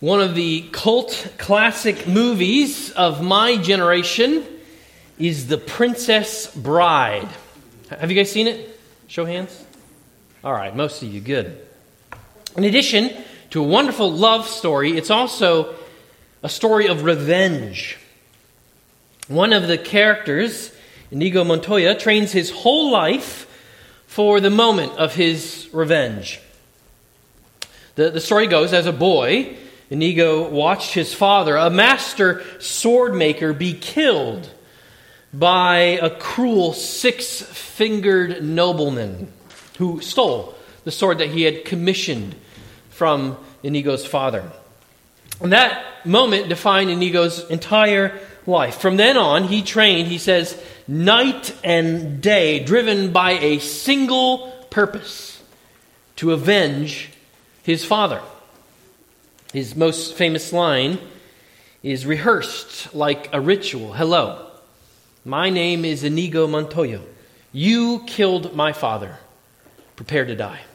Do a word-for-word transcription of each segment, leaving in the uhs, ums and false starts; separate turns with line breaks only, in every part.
One of the cult classic movies of my generation is The Princess Bride. Have you guys seen it? Show hands. All right, most of you, good. In addition to a wonderful love story, it's also a story of revenge. One of the characters, Inigo Montoya, trains his whole life for the moment of his revenge. The, the story goes, as a boy, Inigo watched his father, a master sword maker, be killed by a cruel six-fingered nobleman who stole the sword that he had commissioned from Inigo's father. And that moment defined Inigo's entire life. From then on, he trained, he says, night and day, driven by a single purpose: to avenge his father. His most famous line is rehearsed like a ritual. Hello, my name is Inigo Montoya. You killed my father. Prepare to die.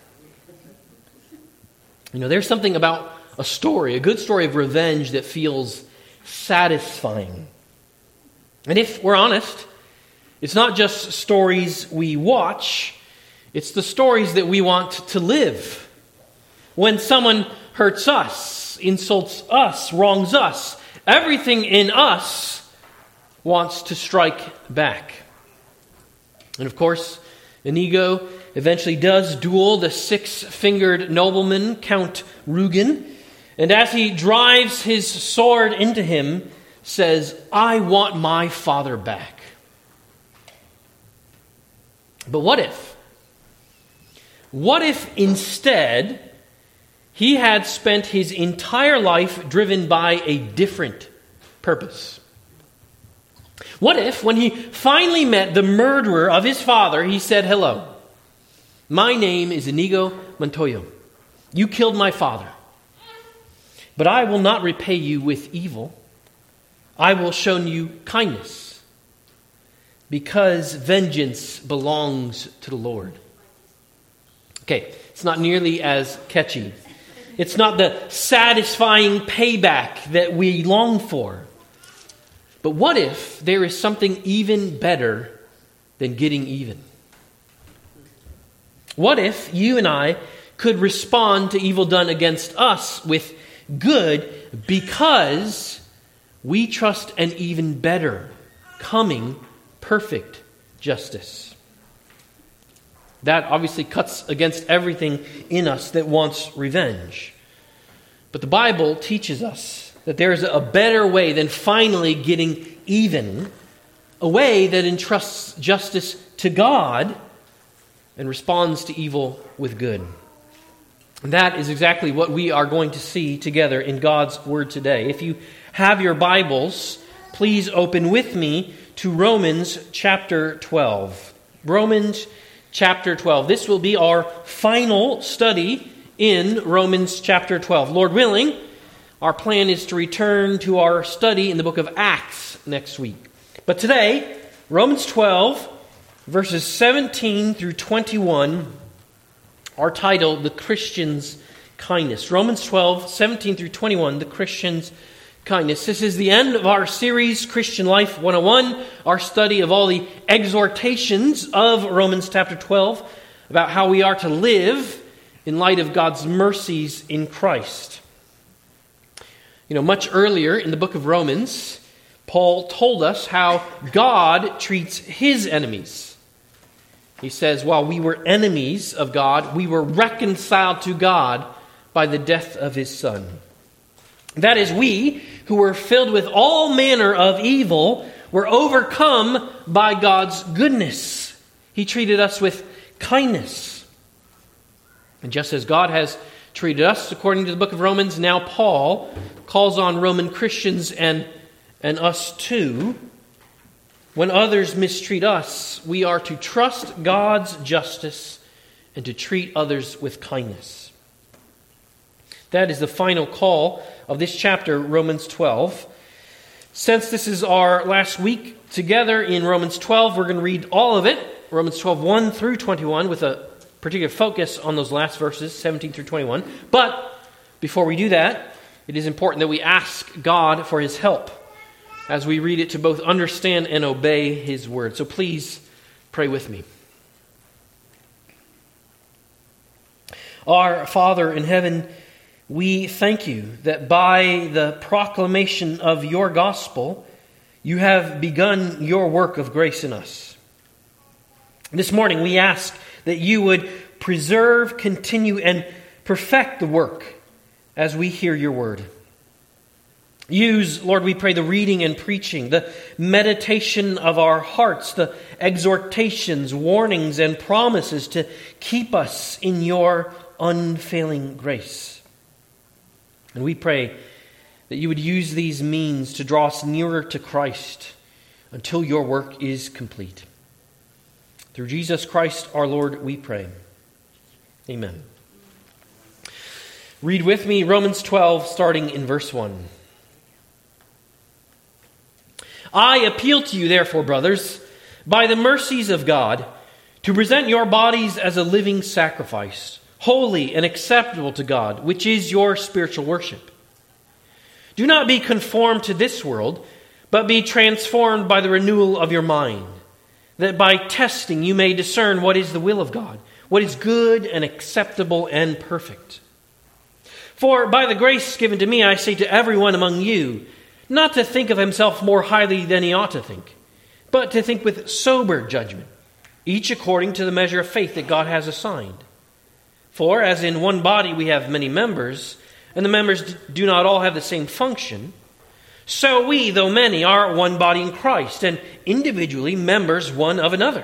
You know, there's something about a story, a good story of revenge that feels satisfying. And if we're honest, it's not just stories we watch, it's the stories that we want to live. When someone hurts us, insults us, wrongs us, everything in us wants to strike back. And of course, Inigo eventually does duel the six-fingered nobleman, Count Rugen, and as he drives his sword into him, says, "I want my father back." But what if? What if instead he had spent his entire life driven by a different purpose? What if, when he finally met the murderer of his father, he said, "Hello, my name is Inigo Montoya. You killed my father, but I will not repay you with evil. I will show you kindness, because vengeance belongs to the Lord." Okay, it's not nearly as catchy. It's not the satisfying payback that we long for. But what if there is something even better than getting even? What if you and I could respond to evil done against us with good because we trust an even better, coming, perfect justice? That obviously cuts against everything in us that wants revenge. But the Bible teaches us that there is a better way than finally getting even, a way that entrusts justice to God and responds to evil with good. And that is exactly what we are going to see together in God's Word today. If you have your Bibles, please open with me to Romans chapter twelve. Romans chapter twelve. This will be our final study in Romans chapter twelve. Lord willing, our plan is to return to our study in the book of Acts next week. But today, Romans twelve, verses seventeen through twenty-one, are titled The Christian's Kindness. Romans twelve, seventeen through twenty-one, The Christian's Kindness. This is the end of our series, Christian Life one oh one, our study of all the exhortations of Romans chapter twelve about how we are to live in light of God's mercies in Christ. You know, much earlier in the book of Romans, Paul told us how God treats his enemies. He says, while we were enemies of God, we were reconciled to God by the death of his Son. That is, we, who were filled with all manner of evil, were overcome by God's goodness. He treated us with kindness. And just as God has treated us, according to the book of Romans, now Paul calls on Roman Christians and, and us too. When others mistreat us, we are to trust God's justice and to treat others with kindness. That is the final call of this chapter, Romans twelve. Since this is our last week together in Romans twelve, we're going to read all of it, Romans twelve, one through twenty-one, with a particular focus on those last verses, seventeen through twenty-one. But before we do that, it is important that we ask God for His help as we read it to both understand and obey His word. So please pray with me. Our Father in heaven, we thank you that by the proclamation of your gospel, you have begun your work of grace in us. This morning we ask that you would preserve, continue, and perfect the work as we hear your word. Use, Lord, we pray, the reading and preaching, the meditation of our hearts, the exhortations, warnings, and promises to keep us in your unfailing grace. And we pray that you would use these means to draw us nearer to Christ until your work is complete. Through Jesus Christ our Lord, we pray. Amen. Read with me Romans twelve, starting in verse one. I appeal to you, therefore, brothers, by the mercies of God, to present your bodies as a living sacrifice, holy and acceptable to God, which is your spiritual worship. Do not be conformed to this world, but be transformed by the renewal of your mind, that by testing you may discern what is the will of God, what is good and acceptable and perfect. For by the grace given to me, I say to everyone among you, not to think of himself more highly than he ought to think, but to think with sober judgment, each according to the measure of faith that God has assigned. For as in one body we have many members, and the members do not all have the same function, so we, though many, are one body in Christ, and individually members one of another.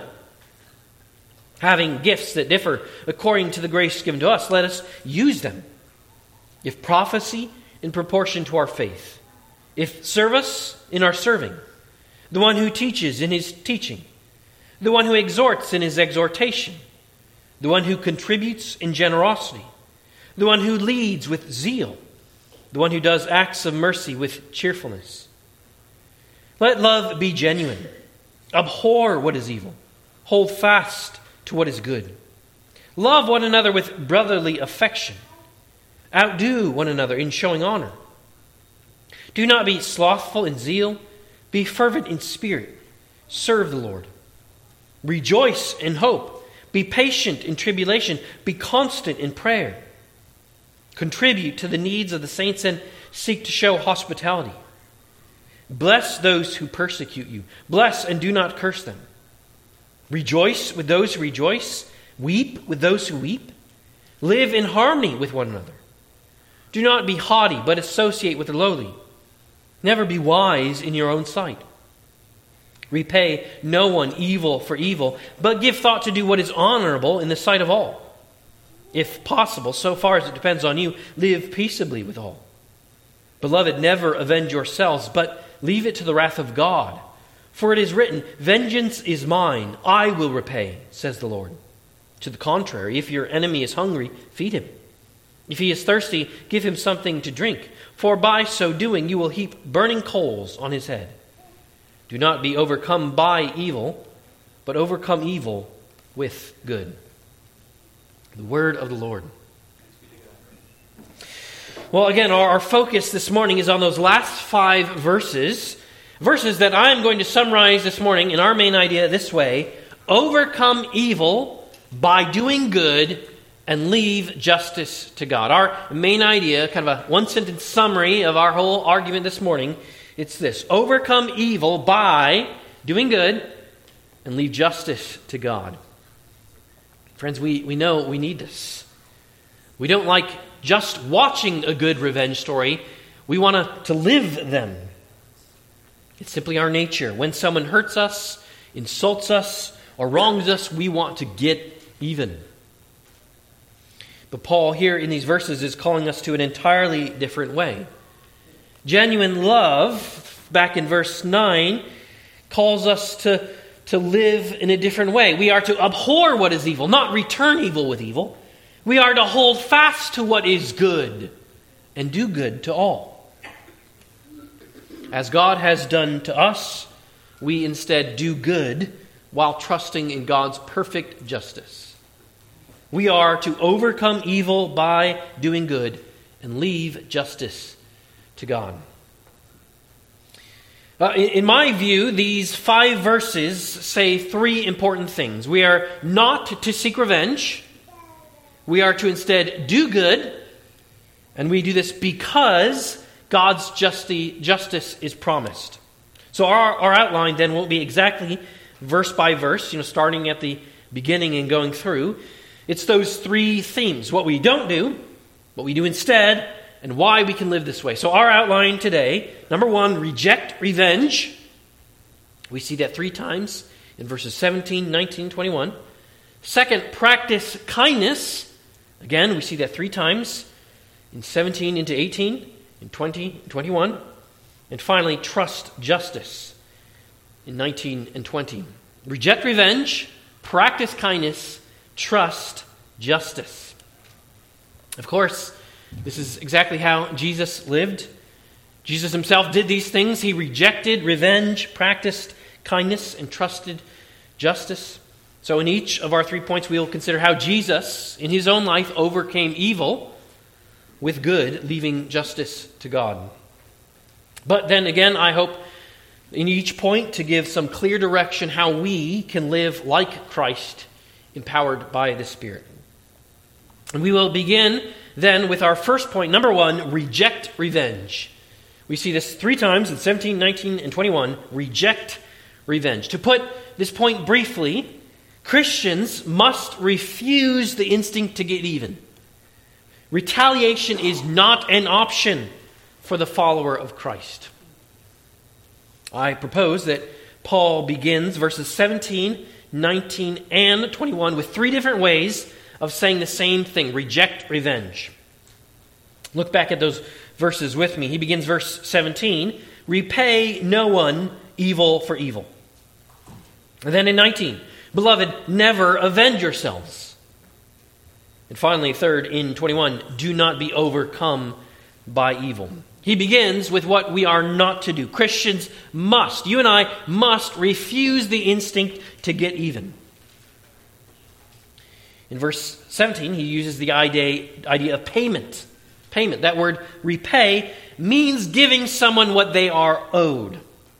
Having gifts that differ according to the grace given to us, let us use them. If prophecy, in proportion to our faith. If service, in our serving. The one who teaches, in his teaching. The one who exhorts, in his exhortation. The one who contributes, in generosity. The one who leads, with zeal. The one who does acts of mercy, with cheerfulness. Let love be genuine. Abhor what is evil. Hold fast to what is good. Love one another with brotherly affection. Outdo one another in showing honor. Do not be slothful in zeal. Be fervent in spirit. Serve the Lord. Rejoice in hope. Be patient in tribulation. Be constant in prayer. Contribute to the needs of the saints and seek to show hospitality. Bless those who persecute you. Bless and do not curse them. Rejoice with those who rejoice. Weep with those who weep. Live in harmony with one another. Do not be haughty, but associate with the lowly. Never be wise in your own sight. Repay no one evil for evil, but give thought to do what is honorable in the sight of all. If possible, so far as it depends on you, live peaceably with all. Beloved, never avenge yourselves, but leave it to the wrath of God. For it is written, vengeance is mine, I will repay, says the Lord. To the contrary, if your enemy is hungry, feed him. If he is thirsty, give him something to drink, for by so doing you will heap burning coals on his head. Do not be overcome by evil, but overcome evil with good. The word of the Lord. Well, again, our, our focus this morning is on those last five verses, verses that I'm going to summarize this morning in our main idea this way: overcome evil by doing good and leave justice to God. Our main idea, kind of a one-sentence summary of our whole argument this morning, it's this: overcome evil by doing good and leave justice to God. Friends, we, we know we need this. We don't like just watching a good revenge story. We want to, to live them. It's simply our nature. When someone hurts us, insults us, or wrongs us, we want to get even. But Paul here in these verses is calling us to an entirely different way. Genuine love, back in verse nine, calls us to, to live in a different way. We are to abhor what is evil, not return evil with evil. We are to hold fast to what is good and do good to all. As God has done to us, we instead do good while trusting in God's perfect justice. We are to overcome evil by doing good and leave justice to God. Uh, in, in my view, these five verses say three important things. We are not to seek revenge. We are to instead do good. And we do this because God's justi- justice is promised. So our, our outline then won't be exactly verse by verse, you know, starting at the beginning and going through. It's those three themes: what we don't do, what we do instead, and why we can live this way. So our outline today, number one, reject revenge. We see that three times in verses seventeen, nineteen, twenty-one. Second, practice kindness. Again, we see that three times in seventeen into eighteen, in twenty, twenty-one. And finally, trust justice in nineteen and twenty. Reject revenge, practice kindness, trust justice. Of course, this is exactly how Jesus lived. Jesus himself did these things. He rejected revenge, practiced kindness, and trusted justice. So in each of our three points, we will consider how Jesus, in his own life, overcame evil with good, leaving justice to God. But then again, I hope in each point to give some clear direction how we can live like Christ, empowered by the Spirit. And we will begin then with our first point. Number one, reject revenge. We see this three times in seventeen, nineteen, and twenty-one. Reject revenge. To put this point briefly, Christians must refuse the instinct to get even. Retaliation is not an option for the follower of Christ. I propose that Paul begins verses seventeen, nineteen, and twenty-one with three different ways of saying the same thing: reject revenge. Look back at those verses with me. He begins verse seventeen, repay no one evil for evil. And then in nineteen, beloved, never avenge yourselves. And finally, third, in twenty-one, do not be overcome by evil. He begins with what we are not to do. Christians must, you and I must refuse the instinct to get even. In verse seventeen, he uses the idea, idea of payment. Payment. That word repay means giving someone what they are owed.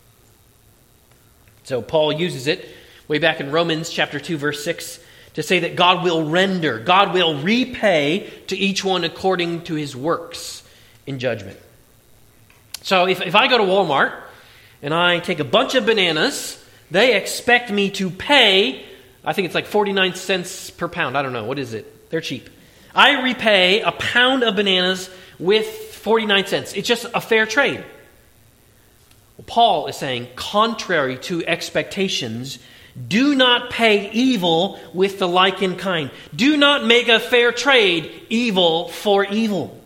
So Paul uses it way back in Romans chapter two, verse six, to say that God will render, God will repay to each one according to his works in judgment. So if, if I go to Walmart and I take a bunch of bananas, they expect me to pay, I think it's like forty-nine cents per pound. I don't know. What is it? They're cheap. I repay a pound of bananas with forty-nine cents. It's just a fair trade. Well, Paul is saying, contrary to expectations, do not pay evil with the like in kind. Do not make a fair trade evil for evil.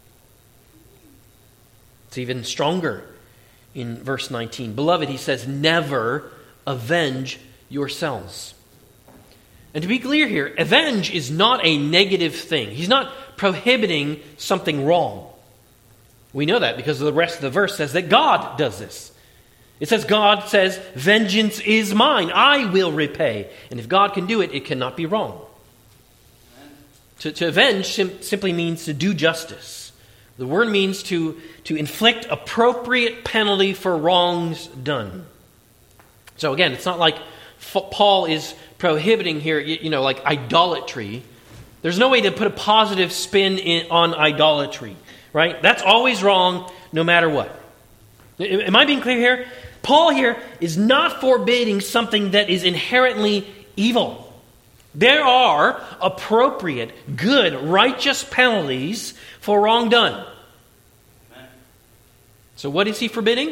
It's even stronger in verse nineteen. Beloved, he says, never avenge yourselves. And to be clear here, avenge is not a negative thing. He's not prohibiting something wrong. We know that because the rest of the verse says that God does this. It says, God says, vengeance is mine. I will repay. And if God can do it, it cannot be wrong. To, to avenge sim- simply means to do justice. The word means to, to inflict appropriate penalty for wrongs done. So again, it's not like Paul is prohibiting here, you know, like idolatry. There's no way to put a positive spin in, on idolatry, right? That's always wrong no matter what. Am I being clear here? Paul here is not forbidding something that is inherently evil. There are appropriate, good, righteous penalties for wrong done. Amen. So what is he forbidding?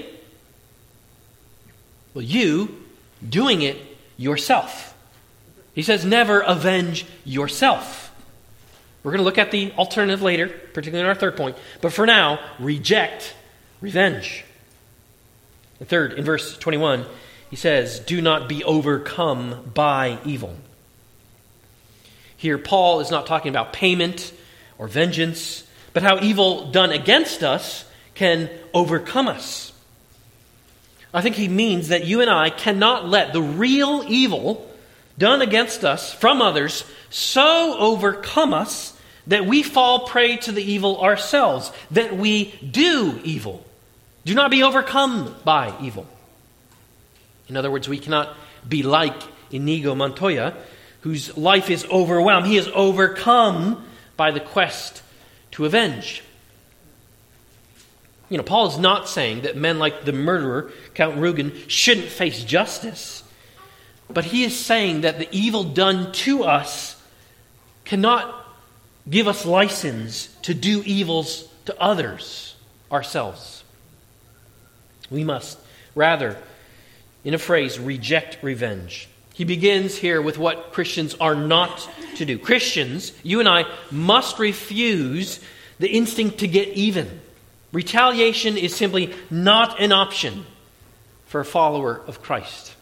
Well, you doing it yourself. He says, never avenge yourself. We're going to look at the alternative later, particularly in our third point. But for now, reject revenge. And third, in verse twenty-one, he says, do not be overcome by evil. Here, Paul is not talking about payment or vengeance, but how evil done against us can overcome us. I think he means that you and I cannot let the real evil done against us from others so overcome us that we fall prey to the evil ourselves, that we do evil. Do not be overcome by evil. In other words, we cannot be like Inigo Montoya, whose life is overwhelmed. He is overcome by the quest to avenge. You know, Paul is not saying that men like the murderer, Count Rugen, shouldn't face justice. But he is saying that the evil done to us cannot give us license to do evils to others ourselves. We must rather, in a phrase, reject revenge. He begins here with what Christians are not to do. Christians, you and I, must refuse the instinct to get even. Retaliation is simply not an option for a follower of Christ.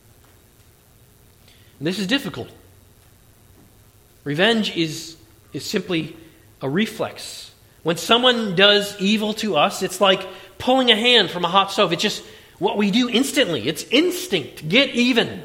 And this is difficult. Revenge is, is simply a reflex. When someone does evil to us, it's like pulling a hand from a hot stove. It's just what we do instantly. It's instinct. Get even.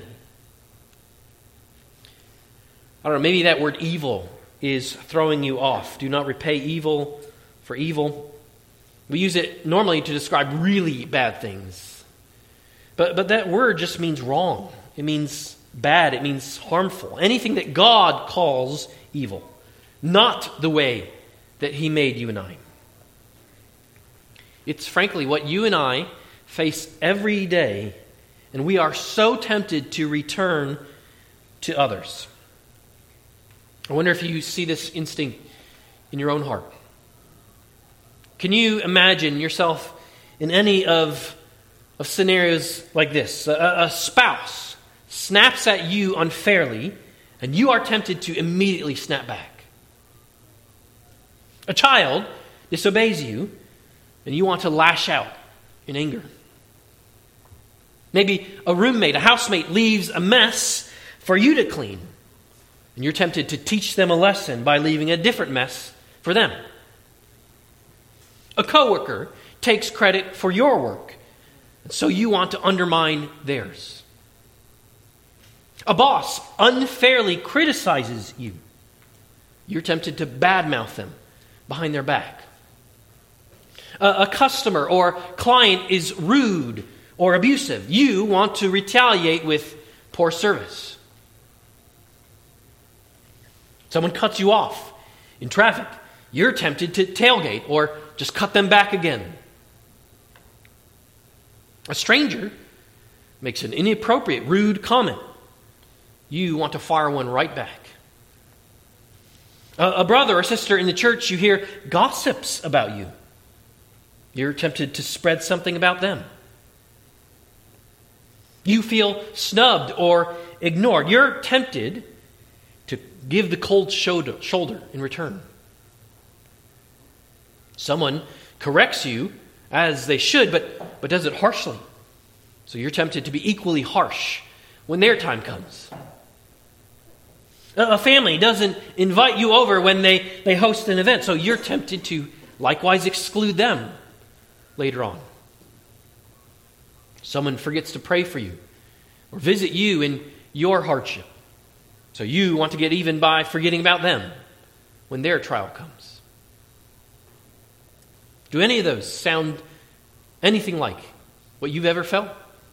I don't know, maybe that word evil is throwing you off. Do not repay evil for evil. We use it normally to describe really bad things. But, but that word just means wrong. It means bad. It means harmful. Anything that God calls evil. Not the way that He made you and I. It's frankly what you and I face every day, and we are so tempted to return to others. I wonder if you see this instinct in your own heart. Can you imagine yourself in any of, of scenarios like this? A, a spouse snaps at you unfairly, and you are tempted to immediately snap back. A child disobeys you, and you want to lash out in anger. Maybe a roommate, a housemate leaves a mess for you to clean, and you're tempted to teach them a lesson by leaving a different mess for them. A coworker takes credit for your work, and so you want to undermine theirs. A boss unfairly criticizes you. You're tempted to badmouth them behind their back. A, a customer or client is rude or abusive. You want to retaliate with poor service. Someone cuts you off in traffic. You're tempted to tailgate or just cut them back again. A stranger makes an inappropriate, rude comment. You want to fire one right back. A, a brother or sister in the church, you hear gossips about you. You're tempted to spread something about them. You feel snubbed or ignored. You're tempted to give the cold shoulder, shoulder in return. Someone corrects you as they should, but, but does it harshly. So you're tempted to be equally harsh when their time comes. A family doesn't invite you over when they, they host an event, so you're tempted to likewise exclude them later on. Someone forgets to pray for you or visit you in your hardship, so you want to get even by forgetting about them when their trial comes. Do any of those sound anything like what you've ever felt?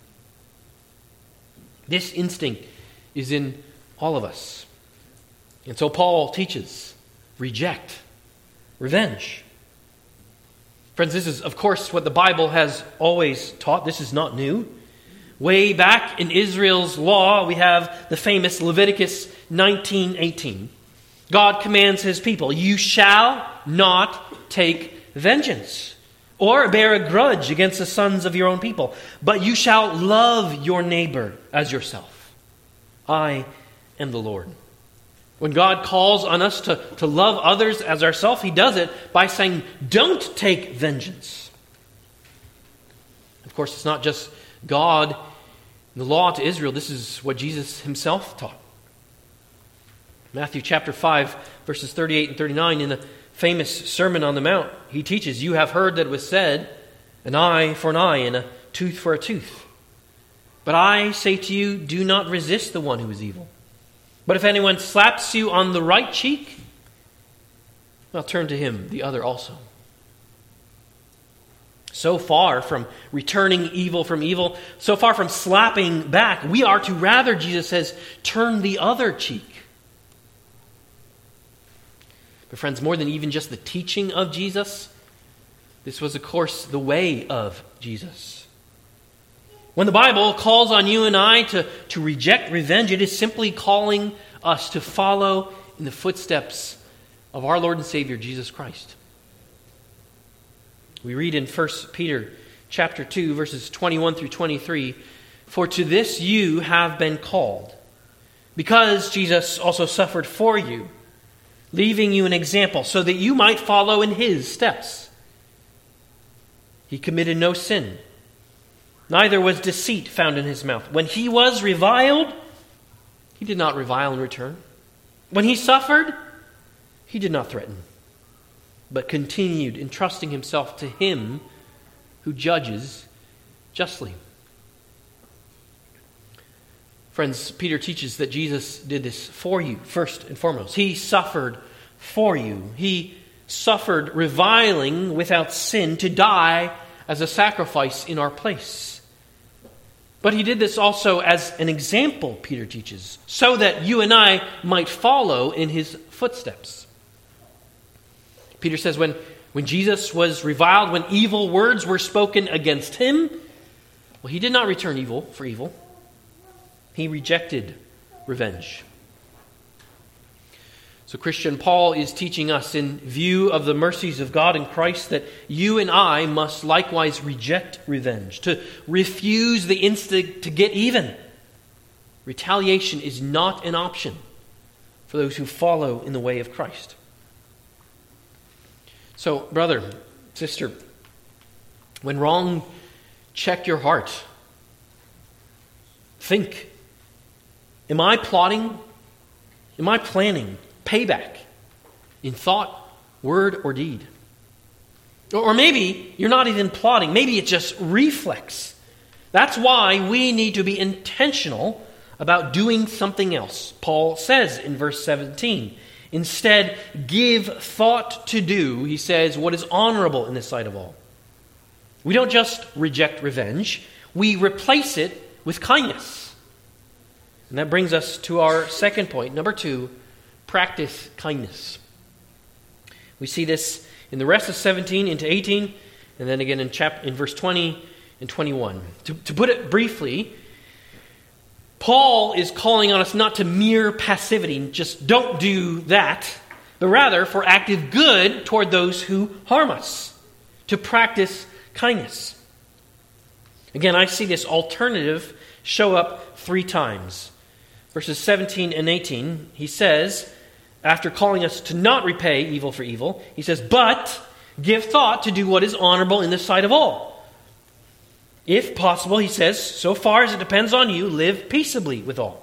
This instinct is in all of us. And so Paul teaches, reject revenge. Friends, this is, of course, what the Bible has always taught. This is not new. Way back in Israel's law, we have the famous Leviticus nineteen eighteen. God commands His people, you shall not take vengeance or bear a grudge against the sons of your own people, but you shall love your neighbor as yourself. I am the Lord. When God calls on us to, to love others as ourselves, He does it by saying, don't take vengeance. Of course, it's not just God in the law to Israel. This is what Jesus Himself taught. Matthew chapter five, verses thirty-eight and thirty-nine, in the famous Sermon on the Mount, He teaches, you have heard that it was said, an eye for an eye and a tooth for a tooth. But I say to you, do not resist the one who is evil. But if anyone slaps you on the right cheek, Well, turn to him, the other also. So far from returning evil from evil, so far from slapping back, we are to rather, Jesus says, turn the other cheek. But friends, more than even just the teaching of Jesus, this was, of course, the way of Jesus. When the Bible calls on you and I to, to reject revenge, it is simply calling us to follow in the footsteps of our Lord and Savior, Jesus Christ. We read in First Peter chapter two, verses twenty-one through twenty-three, "For to this you have been called, because Jesus also suffered for you, leaving you an example, so that you might follow in his steps. He committed no sin, neither was deceit found in his mouth. When he was reviled, he did not revile in return. When he suffered, he did not threaten, but continued entrusting himself to him who judges justly." Friends, Peter teaches that Jesus did this for you, first and foremost. He suffered for you. He suffered reviling without sin to die as a sacrifice in our place. But he did this also as an example, Peter teaches, so that you and I might follow in his footsteps. Peter says when, when Jesus was reviled, when evil words were spoken against him, well, he did not return evil for evil. He rejected revenge. So Christian Paul is teaching us, in view of the mercies of God in Christ, that you and I must likewise reject revenge, to refuse the instinct to get even. Retaliation is not an option for those who follow in the way of Christ. So, brother, sister, when wrong, check your heart. Think, am I plotting? Am I planning payback in thought, word, or deed? Or maybe you're not even plotting. Maybe it's just reflex. That's why we need to be intentional about doing something else. Paul says in verse seventeen, "Instead, give thought to do," he says, "what is honorable in the sight of all." We don't just reject revenge. We replace it with kindness. And that brings us to our second point. Number two, practice kindness. We see this in the rest of seventeen into eighteen, and then again in, chap- in verse twenty and twenty-one. To, to put it briefly, Paul is calling on us not to mere passivity, just don't do that, but rather for active good toward those who harm us, to practice kindness. Again, I see this alternative show up three times. Verses seventeen and eighteen, he says, after calling us to not repay evil for evil, he says, "But give thought to do what is honorable in the sight of all. If possible," he says, "so far as it depends on you, live peaceably with all."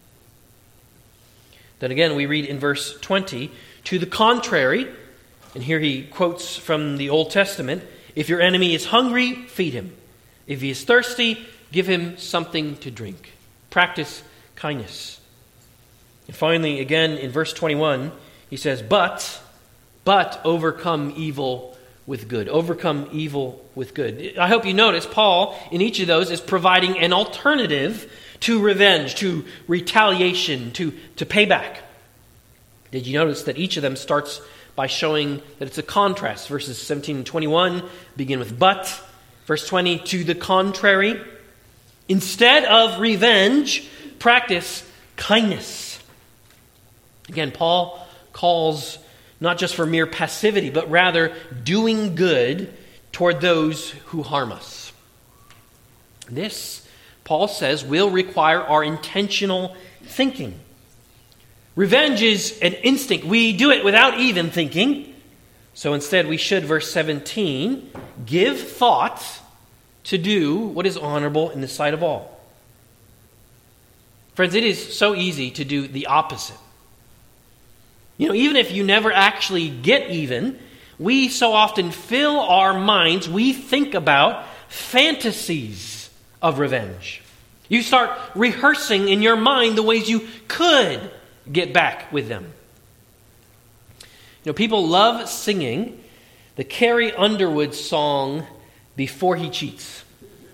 Then again, we read in verse twenty, "To the contrary," and here he quotes from the Old Testament, "if your enemy is hungry, feed him. If he is thirsty, give him something to drink." Practice kindness. And finally, again, in verse twenty-one, he says, But, but overcome evil with good. Overcome evil with good. I hope you notice Paul, in each of those, is providing an alternative to revenge, to retaliation, to, to payback. Did you notice that each of them starts by showing that it's a contrast? Verses seventeen and twenty-one begin with but. Verse twenty, to the contrary. Instead of revenge, practice kindness. Again, Paul calls not just for mere passivity, but rather doing good toward those who harm us. This, Paul says, will require our intentional thinking. Revenge is an instinct. We do it without even thinking. So instead, we should, verse seventeen, give thought to do what is honorable in the sight of all. Friends, it is so easy to do the opposite. You know, even if you never actually get even, we so often fill our minds, we think about fantasies of revenge. You start rehearsing in your mind the ways you could get back with them. You know, people love singing the Carrie Underwood song, Before He Cheats.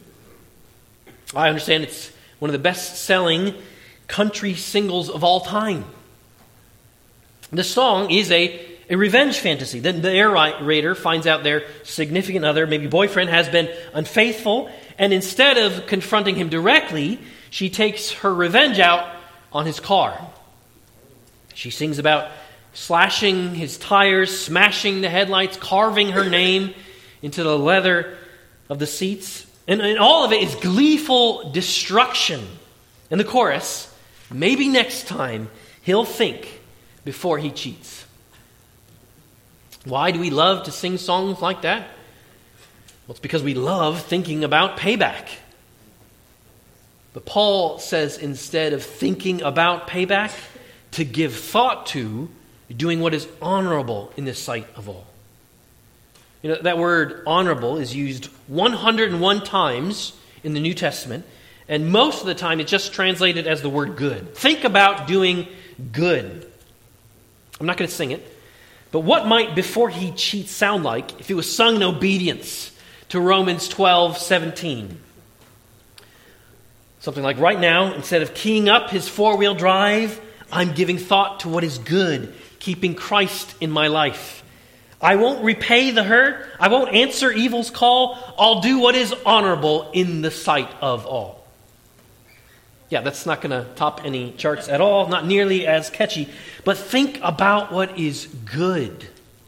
I understand it's one of the best-selling country singles of all time. The song is a, a revenge fantasy. Then the narrator finds out their significant other, maybe boyfriend, has been unfaithful, and instead of confronting him directly, she takes her revenge out on his car. She sings about slashing his tires, smashing the headlights, carving her name into the leather of the seats. And, and all of it is gleeful destruction. In the chorus, maybe next time he'll think before he cheats. Why do we love to sing songs like that? Well, it's because we love thinking about payback. But Paul says instead of thinking about payback, to give thought to doing what is honorable in the sight of all. You know, that word honorable is used one hundred one times in the New Testament, and most of the time it's just translated as the word good. Think about doing good. I'm not going to sing it, but what might Before He Cheats sound like if it was sung in obedience to Romans twelve seventeen? Something like, right now, instead of keying up his four-wheel drive, I'm giving thought to what is good, keeping Christ in my life. I won't repay the hurt. I won't answer evil's call. I'll do what is honorable in the sight of all. Yeah, that's not going to top any charts at all, not nearly as catchy. But think about what is good.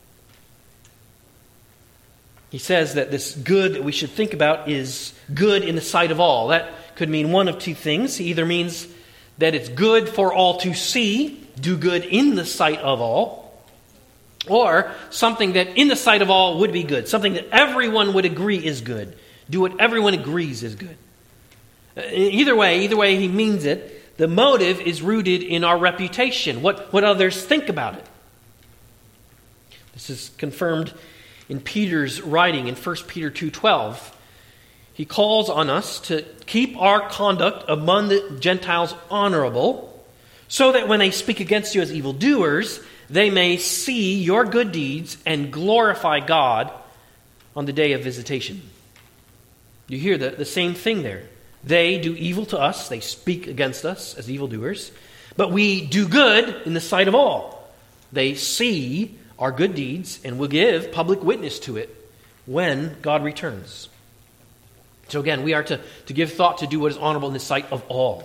He says that this good that we should think about is good in the sight of all. That could mean one of two things. He either means that it's good for all to see, do good in the sight of all, or something that in the sight of all would be good, something that everyone would agree is good. Do what everyone agrees is good. Either way, either way he means it, the motive is rooted in our reputation, what, what others think about it. This is confirmed in Peter's writing in First Peter two twelve. He calls on us to keep our conduct among the Gentiles honorable, so that when they speak against you as evildoers, they may see your good deeds and glorify God on the day of visitation. You hear the, the same thing there. They do evil to us. They speak against us as evildoers. But we do good in the sight of all. They see our good deeds and will give public witness to it when God returns. So again, we are to, to give thought to do what is honorable in the sight of all.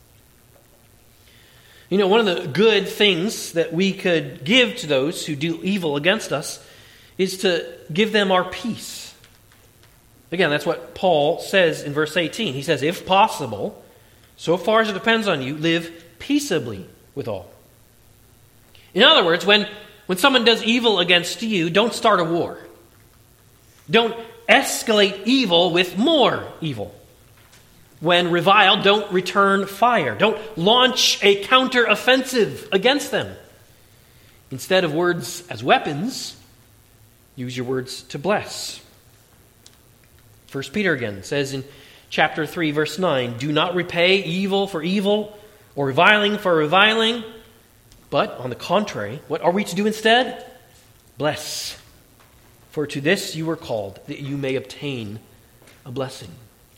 You know, one of the good things that we could give to those who do evil against us is to give them our peace. Again, that's what Paul says in verse eighteen. He says, if possible, so far as it depends on you, live peaceably with all. In other words, when, when someone does evil against you, don't start a war. Don't escalate evil with more evil. When reviled, don't return fire. Don't launch a counter-offensive against them. Instead of words as weapons, use your words to bless. First Peter again says in chapter three, verse nine, do not repay evil for evil or reviling for reviling, but on the contrary, what are we to do instead? Bless. For to this you were called, that you may obtain a blessing.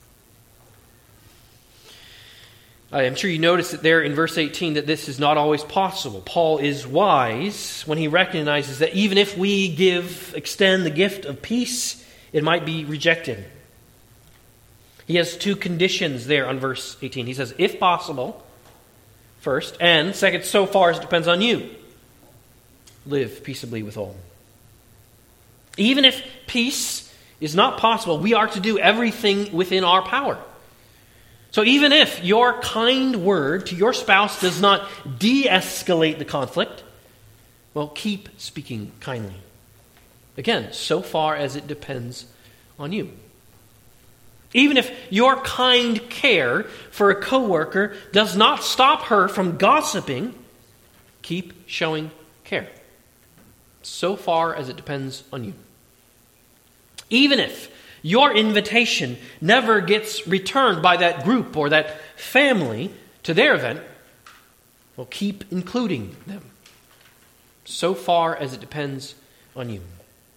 I am sure you notice that there in verse eighteen that this is not always possible. Paul is wise when he recognizes that even if we give, extend the gift of peace, it might be rejected. He has two conditions there on verse eighteen. He says, if possible, first, and second, so far as it depends on you, live peaceably with all. Even if peace is not possible, we are to do everything within our power. So even if your kind word to your spouse does not de-escalate the conflict, well, keep speaking kindly. Again, so far as it depends on you. Even if your kind care for a coworker does not stop her from gossiping, keep showing care. So far as it depends on you. Even if your invitation never gets returned by that group or that family to their event, well, keep including them. so far as it depends on you.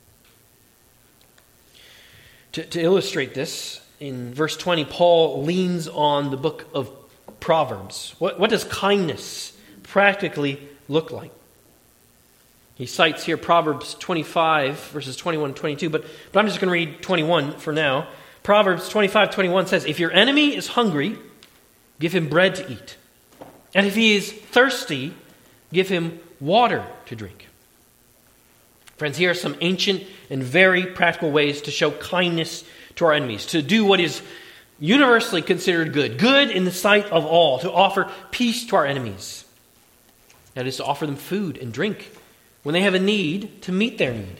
To, to illustrate this, in verse twenty, Paul leans on the book of Proverbs. What, what does kindness practically look like? He cites here Proverbs twenty-five, verses twenty-one and twenty-two, but, but I'm just going to read twenty-one for now. Proverbs twenty-five twenty-one says, "If your enemy is hungry, give him bread to eat. And if he is thirsty, give him water to drink." Friends, here are some ancient and very practical ways to show kindness to our enemies, to do what is universally considered good, good in the sight of all, to offer peace to our enemies. That is to offer them food and drink when they have a need, to meet their need.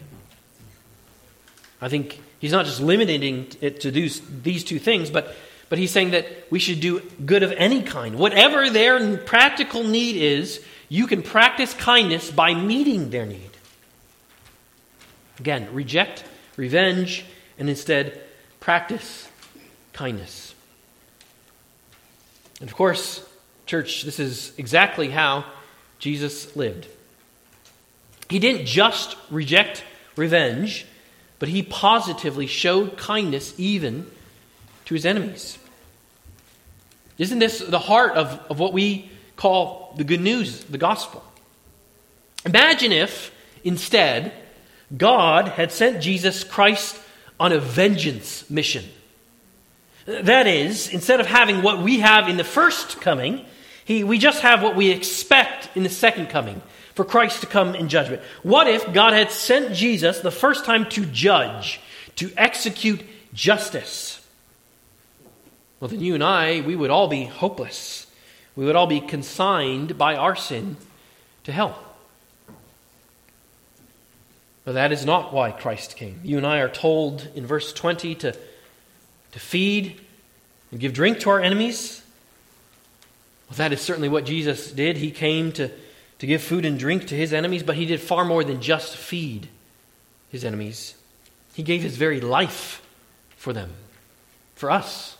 I think he's not just limiting it to these, these two things, but, but he's saying that we should do good of any kind. Whatever their practical need is, you can practice kindness by meeting their need. Again, reject revenge and instead practice kindness. And of course, church, this is exactly how Jesus lived. He didn't just reject revenge, but he positively showed kindness even to his enemies. Isn't this the heart of, of what we call the good news, the gospel? Imagine if, instead, God had sent Jesus Christ on a vengeance mission. That is, instead of having what we have in the first coming, he, we just have what we expect in the second coming, for Christ to come in judgment. What if God had sent Jesus the first time to judge, to execute justice? Well, then you and I, we would all be hopeless. We would all be consigned by our sin to hell. But that is not why Christ came. You and I are told in verse twenty to, to feed and give drink to our enemies. Well, that is certainly what Jesus did. He came to, to give food and drink to his enemies, but he did far more than just feed his enemies. He gave his very life for them, for us.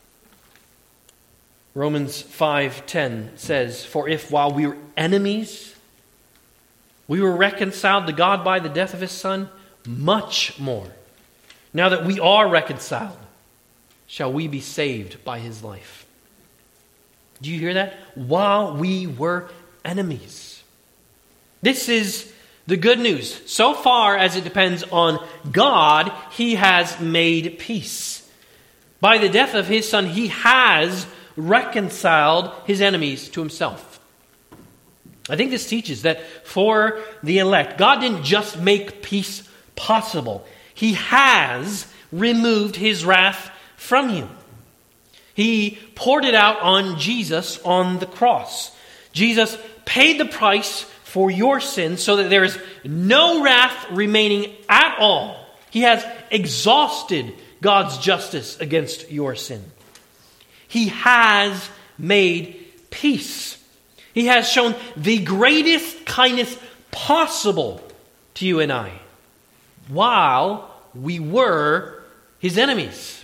Romans five ten says, "For if while we were enemies, we were reconciled to God by the death of his Son, much more, now that we are reconciled, shall we be saved by his life." Do you hear that? While we were enemies. This is the good news. So far as it depends on God, he has made peace. By the death of his Son, he has reconciled his enemies to himself. I think this teaches that for the elect, God didn't just make peace possible. He has removed his wrath from you. He poured it out on Jesus on the cross. Jesus paid the price for your sins so that there is no wrath remaining at all. He has exhausted God's justice against your sin. He has made peace. He has shown the greatest kindness possible to you and I while we were his enemies.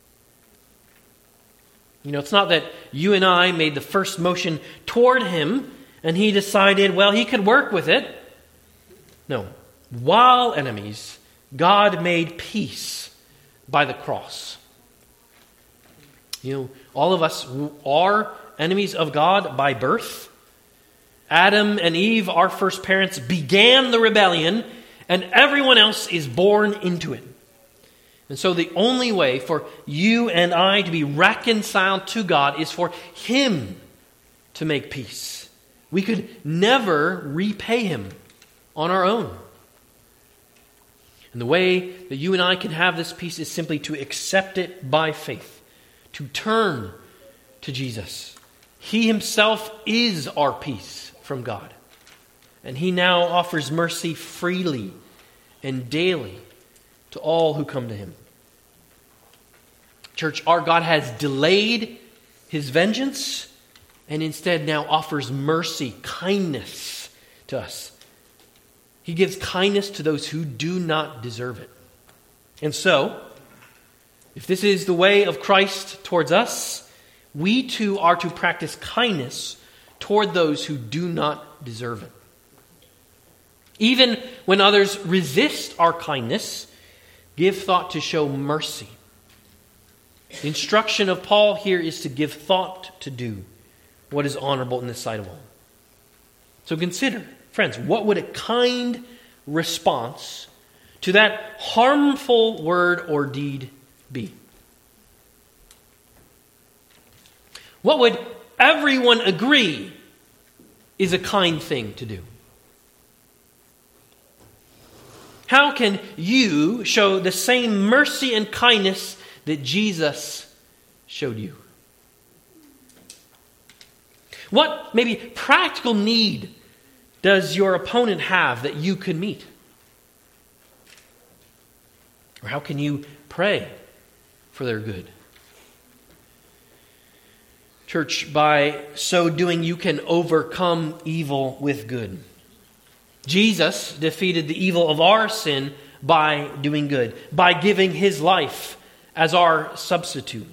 You know, it's not that you and I made the first motion toward him and he decided, well, he could work with it. No. While enemies, God made peace by the cross. You know, all of us are enemies of God by birth. Adam and Eve, our first parents, began the rebellion, and everyone else is born into it. And so the only way for you and I to be reconciled to God is for him to make peace. We could never repay him on our own. And the way that you and I can have this peace is simply to accept it by faith, to turn to Jesus. He himself is our peace from God. And he now offers mercy freely and daily to all who come to him. Church, our God has delayed his vengeance and instead now offers mercy, kindness to us. He gives kindness to those who do not deserve it. And so, if this is the way of Christ towards us, we too are to practice kindness toward those who do not deserve it. Even when others resist our kindness, give thought to show mercy. The instruction of Paul here is to give thought to do what is honorable in the sight of all. So consider, friends, what would a kind response to that harmful word or deed be? What would everyone agree is a kind thing to do? How can you show the same mercy and kindness that Jesus showed you? What maybe practical need does your opponent have that you could meet? Or how can you pray for their good? Church, by so doing, you can overcome evil with good. Jesus defeated the evil of our sin by doing good, by giving his life as our substitute.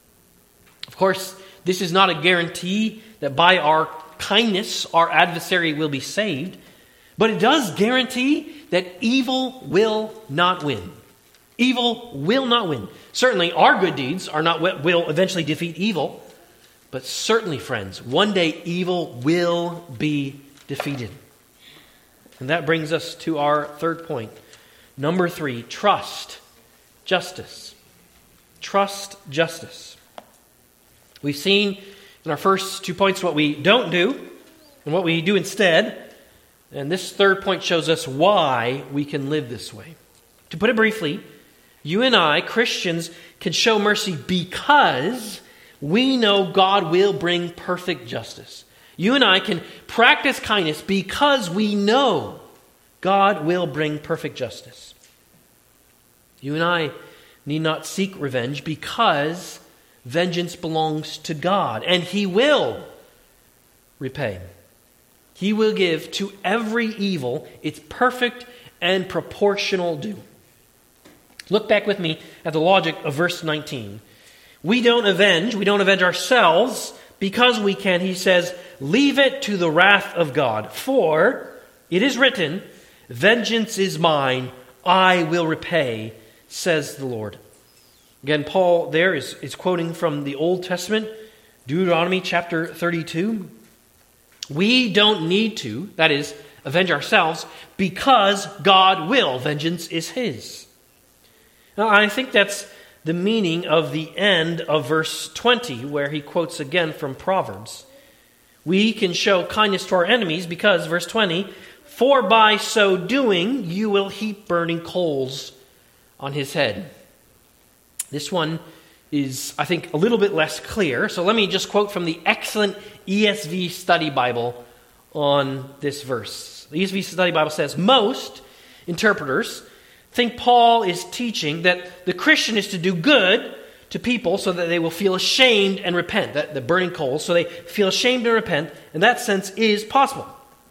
Of course, this is not a guarantee that by our kindness our adversary will be saved, but it does guarantee that evil will not win. Evil will not win. Certainly our good deeds are not what will eventually defeat evil, but certainly, friends, one day evil will be defeated. And that brings us to our third point. Number three, trust justice. Trust justice. We've seen in our first two points what we don't do and what we do instead. And this third point shows us why we can live this way. To put it briefly, you and I, Christians, can show mercy because we know God will bring perfect justice. You and I can practice kindness because we know God will bring perfect justice. You and I need not seek revenge because vengeance belongs to God, and He will repay. He will give to every evil its perfect and proportional due. Look back with me at the logic of verse nineteen. We don't avenge, we don't avenge ourselves because we can, he says, leave it to the wrath of God. For it is written, vengeance is mine, I will repay, says the Lord. Again, Paul there is, is quoting from the Old Testament, Deuteronomy chapter thirty-two. We don't need to, that is, avenge ourselves, because God will. Vengeance is His. Now, I think that's the meaning of the end of verse twenty, where he quotes again from Proverbs. We can show kindness to our enemies because, verse twenty, for by so doing you will heap burning coals on his head. This one is, I think, a little bit less clear. So let me just quote from the excellent E S V Study Bible on this verse. The E S V Study Bible says, most interpreters think Paul is teaching that the Christian is to do good to people so that they will feel ashamed and repent. That the burning coals, so they feel ashamed and repent. In that sense, is possible.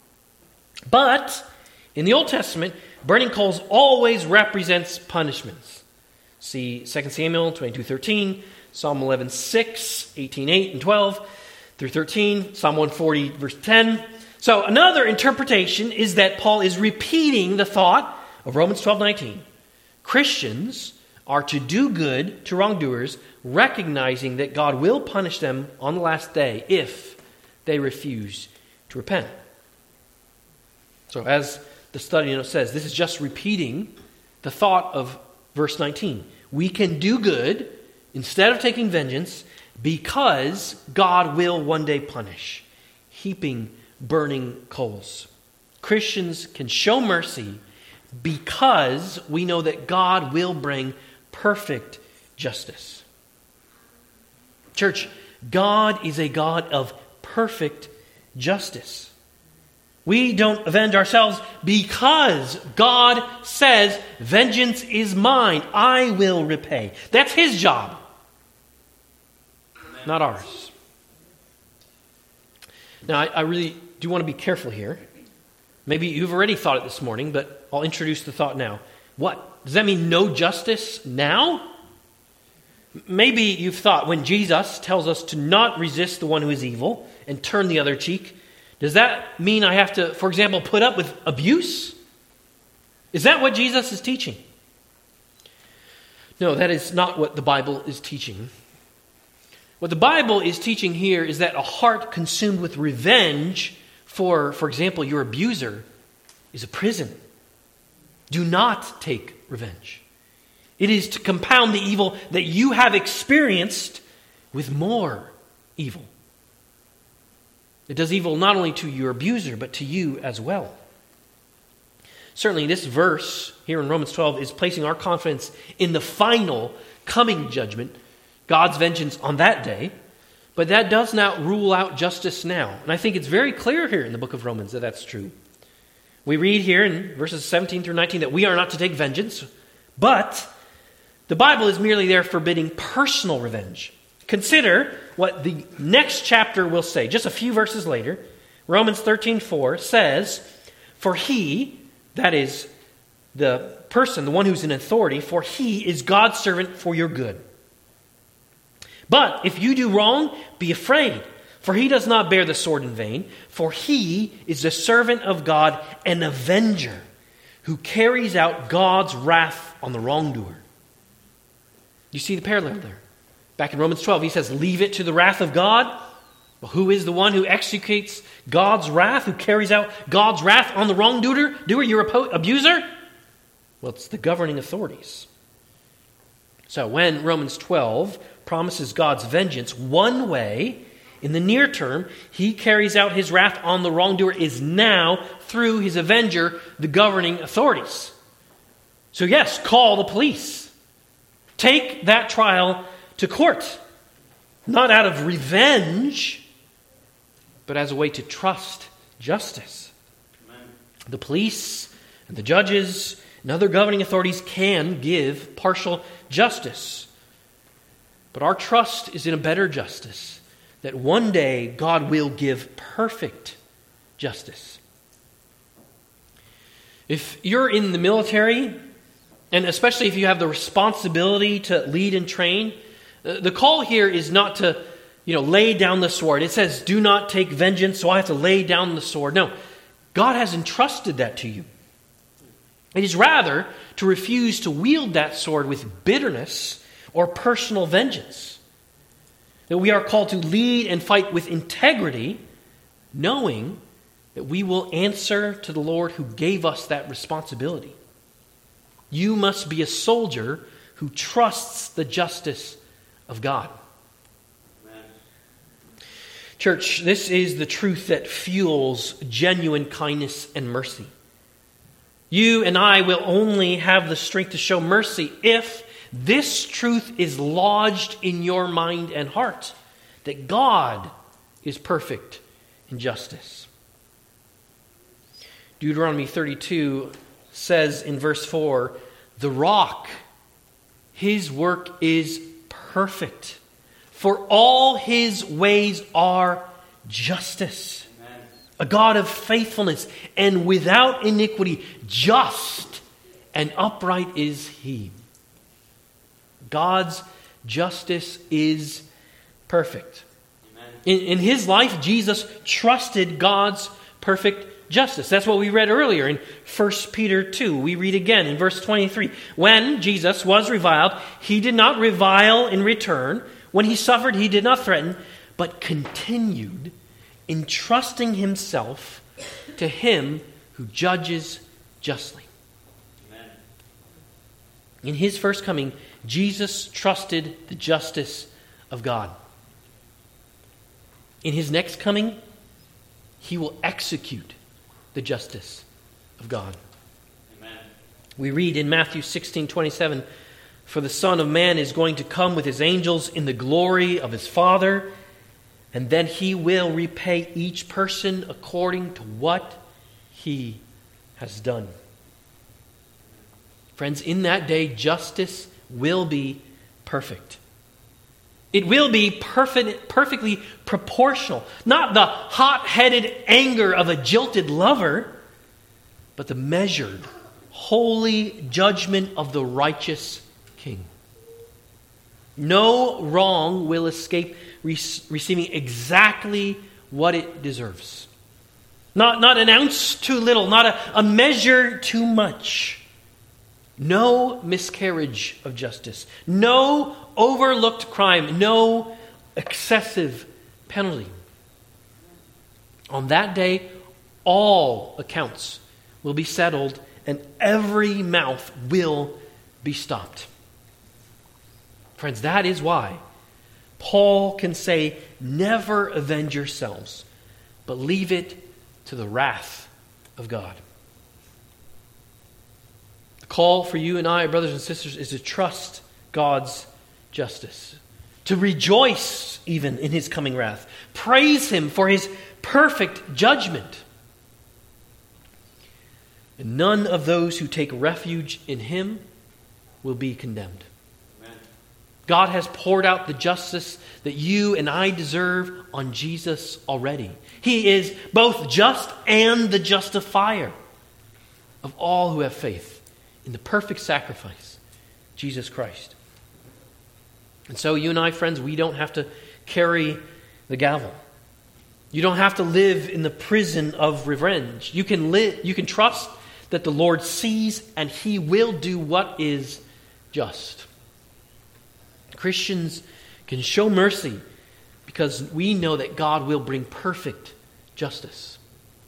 But in the Old Testament, burning coals always represents punishments. See Second Samuel twenty-two thirteen, Psalm eleven six, eighteen eight and twelve through thirteen, Psalm one forty verse ten. So another interpretation is that Paul is repeating the thought of Romans twelve nineteen. Christians are to do good to wrongdoers, recognizing that God will punish them on the last day if they refuse to repent. So as the study note says, this is just repeating the thought of verse nineteen. We can do good instead of taking vengeance because God will one day punish, heaping burning coals. Christians can show mercy because we know that God will bring perfect justice. Church, God is a God of perfect justice. We don't avenge ourselves because God says, vengeance is mine, I will repay. That's His job, not ours. Now, I, I really do want to be careful here. Maybe you've already thought it this morning, but I'll introduce the thought now. What? Does that mean no justice now? Maybe you've thought when Jesus tells us to not resist the one who is evil and turn the other cheek, does that mean I have to, for example, put up with abuse? Is that what Jesus is teaching? No, that is not what the Bible is teaching. What the Bible is teaching here is that a heart consumed with revenge for, for example, your abuser is a prison. Do not take revenge. It is to compound the evil that you have experienced with more evil. It does evil not only to your abuser, but to you as well. Certainly, this verse here in Romans twelve is placing our confidence in the final coming judgment, God's vengeance on that day. But that does not rule out justice now. And I think it's very clear here in the book of Romans that that's true. We read here in verses seventeen through nineteen that we are not to take vengeance, but the Bible is merely there forbidding personal revenge. Consider what the next chapter will say. Just a few verses later, Romans thirteen four says, "For he," that is the person, the one who's in authority, "for he is God's servant for your good. But if you do wrong, be afraid, for he does not bear the sword in vain, for he is the servant of God, an avenger, who carries out God's wrath on the wrongdoer." You see the parallel there. Back in Romans twelve, he says, leave it to the wrath of God. Well, who is the one who executes God's wrath, who carries out God's wrath on the wrongdoer, doer, your abuser? Well, it's the governing authorities. So when Romans twelve promises God's vengeance one way, in the near term, he carries out his wrath on the wrongdoer is now through his avenger, the governing authorities. So yes, call the police. Take that trial to court. Not out of revenge, but as a way to trust justice. Amen. The police and the judges and other governing authorities can give partial justice. But our trust is in a better justice, that one day God will give perfect justice. If you're in the military, and especially if you have the responsibility to lead and train, the call here is not to, you know, lay down the sword. It says, do not take vengeance, so I have to lay down the sword. No, God has entrusted that to you. It is rather to refuse to wield that sword with bitterness or personal vengeance. That we are called to lead and fight with integrity, knowing that we will answer to the Lord who gave us that responsibility. You must be a soldier who trusts the justice of God. Amen. Church, this is the truth that fuels genuine kindness and mercy. You and I will only have the strength to show mercy if this truth is lodged in your mind and heart, that God is perfect in justice. Deuteronomy thirty-two says in verse four, the rock, his work is perfect, for all his ways are justice. Amen. A God of faithfulness and without iniquity, just and upright is he. God's justice is perfect. Amen. In, in his life, Jesus trusted God's perfect justice. That's what we read earlier in First Peter two. We read again in verse twenty-three. When Jesus was reviled, he did not revile in return. When he suffered, he did not threaten, but continued entrusting himself to him who judges justly. Amen. In his first coming, Jesus trusted the justice of God. In his next coming, he will execute the justice of God. Amen. We read in Matthew sixteen twenty-seven, for the Son of Man is going to come with his angels in the glory of his Father, and then he will repay each person according to what he has done. Friends, in that day, justice will be perfect. It will be perfect, perfectly proportional. Not the hot-headed anger of a jilted lover, but the measured, holy judgment of the righteous King. No wrong will escape re- receiving exactly what it deserves. Not, not an ounce too little, not a, a measure too much. no miscarriage of justice, no overlooked crime, no excessive penalty. On that day, all accounts will be settled and every mouth will be stopped. Friends, that is why Paul can say, never avenge yourselves, but leave it to the wrath of God. The call for you and I, brothers and sisters, is to trust God's justice, to rejoice even in his coming wrath, praise him for his perfect judgment. And none of those who take refuge in him will be condemned. Amen. God has poured out the justice that you and I deserve on Jesus already. He is both just and the justifier of all who have faith in the perfect sacrifice, Jesus Christ. And so you and I, friends, we don't have to carry the gavel. You don't have to live in the prison of revenge. You can live, you can trust that the Lord sees and he will do what is just. Christians can show mercy because we know that God will bring perfect justice.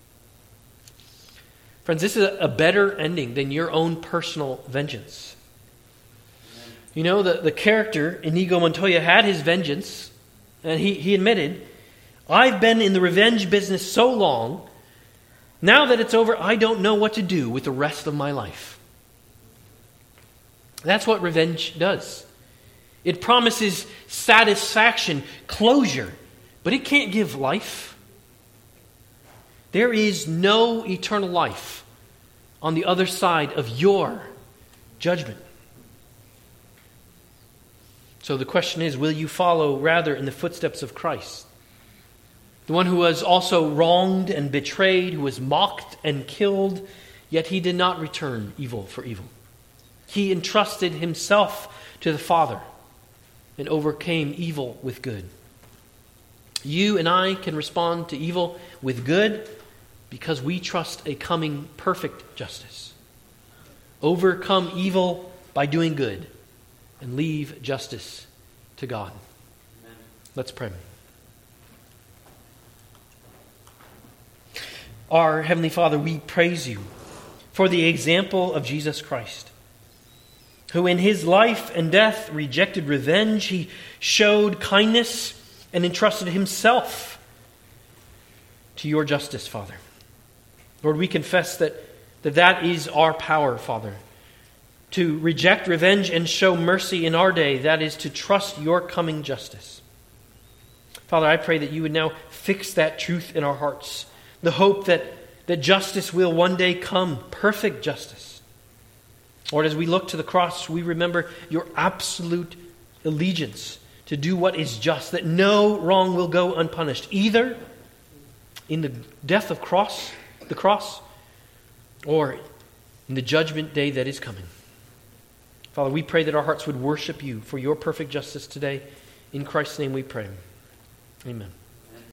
Friends, this is a better ending than your own personal vengeance. You know, the, the character, Inigo Montoya, had his vengeance, and he, he admitted, I've been in the revenge business so long, now that it's over, I don't know what to do with the rest of my life. That's what revenge does. It promises satisfaction, closure, but it can't give life. There is no eternal life on the other side of your judgment. So the question is, will you follow rather in the footsteps of Christ? The one who was also wronged and betrayed, who was mocked and killed, yet he did not return evil for evil. He entrusted himself to the Father and overcame evil with good. You and I can respond to evil with good because we trust a coming perfect justice. Overcome evil by doing good and leave justice to God. Amen. Let's pray. Our Heavenly Father, we praise you for the example of Jesus Christ, who in his life and death rejected revenge. He showed kindness and entrusted himself to your justice, Father. Lord, we confess that that, that is our power, Father. To reject revenge and show mercy in our day, that is to trust your coming justice. Father, I pray that you would now fix that truth in our hearts. The hope that, that justice will one day come, perfect justice. Lord, as we look to the cross, we remember your absolute allegiance to do what is just, that no wrong will go unpunished, either in the death of cross, the cross, or in the judgment day that is coming. Father, we pray that our hearts would worship you for your perfect justice today. In Christ's name we pray. Amen.